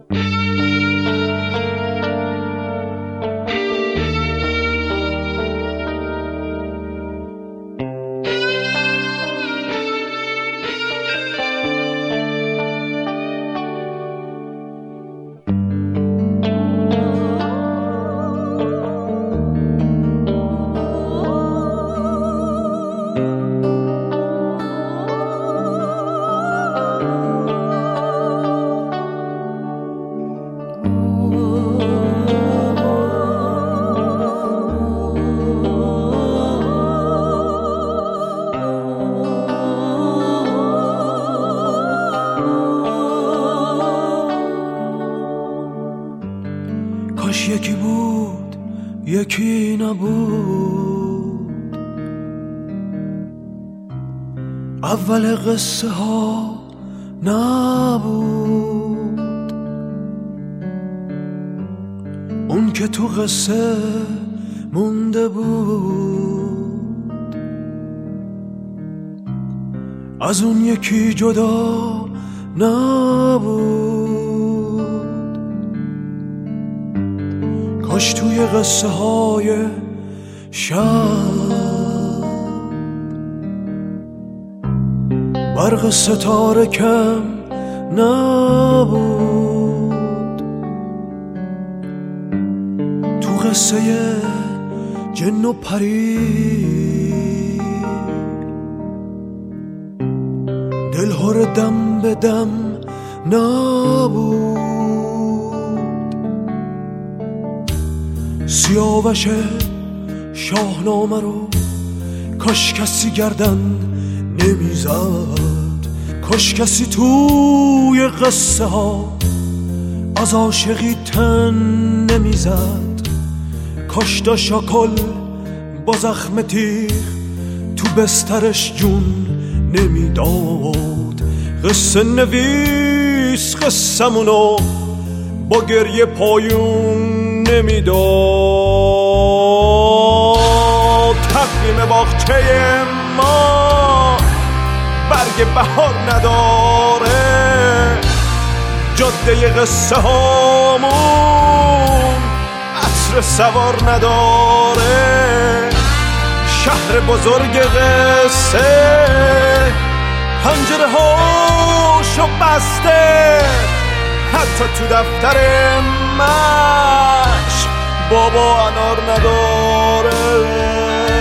کاش یکی بود یکی نبود، اول قصه ها نبود، اون که تو قصه مونده بود، از اون یکی جدا نبود. کاش توی قصه های شب برق ستاره کم نبود، تو قصه جن و پری دلهور دم به دم نبود. سیاوش شاهنامه رو کاش کسی گردن نمیزد، کاش کسی توی قصه ها از عاشقی تن نمیزد، کاش دا شاکل با زخم تیغ تو بسترش جون نمیداد. قصه نویس قصه‌مونو با گریه پایون نمیداد. تقویم باغچه ما برگ بهار نداره، جاده قصه هامون عصر سوار نداره، شهر بزرگ قصه پنجره هاشو بسته، حتی تو دفتر مشق بابا انار نداره.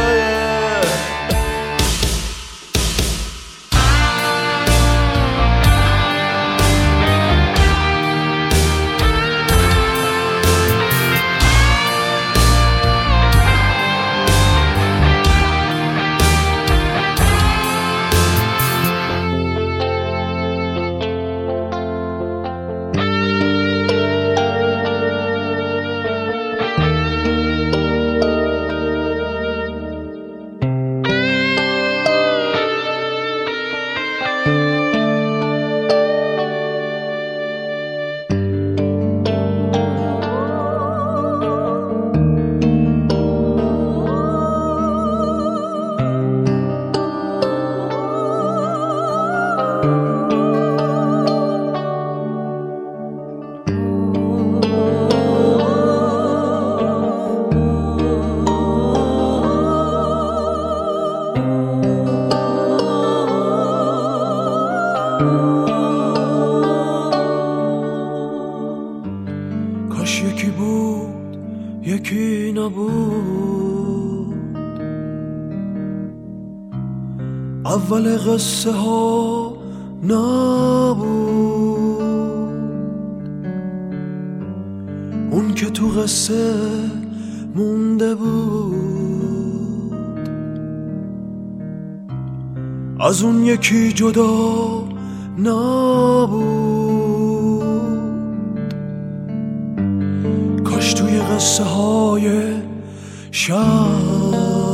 کاش یکی بود یکی نبود، اول قصه ها نبود، اون که تو قصه مونده بود، از اون یکی جدا نبود. کاش توی قصه های شب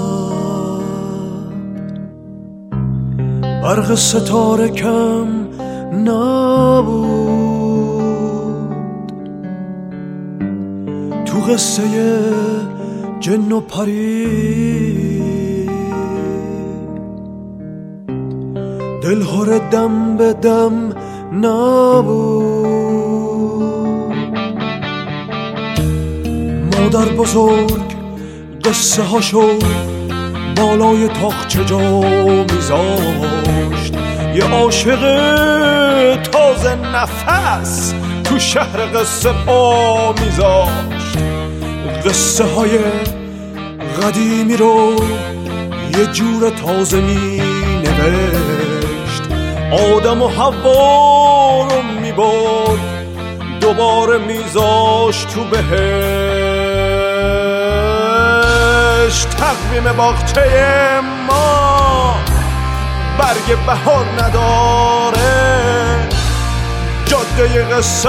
برق ستاره کم نبود، تو قصه جن و پری دلهور دم به دم نبود، مادر بزرگ قصه هاشو بالای تاقچه جا میذاشت. یه عاشق تازه نفس تو شهر قصه پا میذاشت. قصه های قدیمی رو یه جور تازه می نوشت. آدم و حوا رو می برد دوباره میذاشت تو بهشت. تقویم باغچه ما برگ بهار نداره، جاده قصه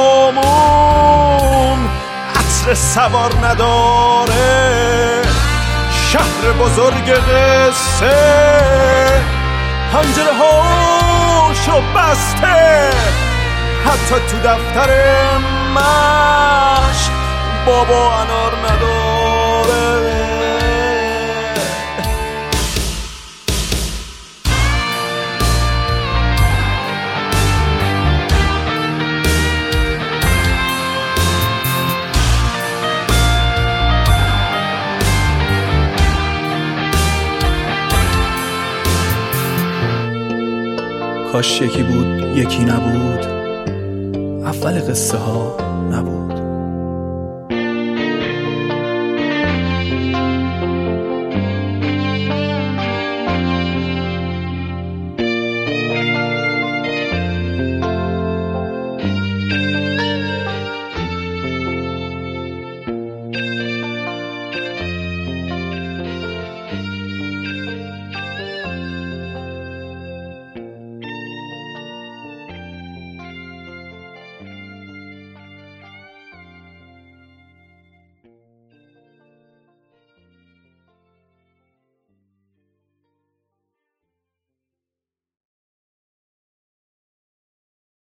هامون عطر سوار نداره. شهر بزرگ قصه پنجره هاشو بسته، حتی تو دفتر مشق بابا انار نداره. کاش یکی بود یکی نبود، اول قصه ها نبود.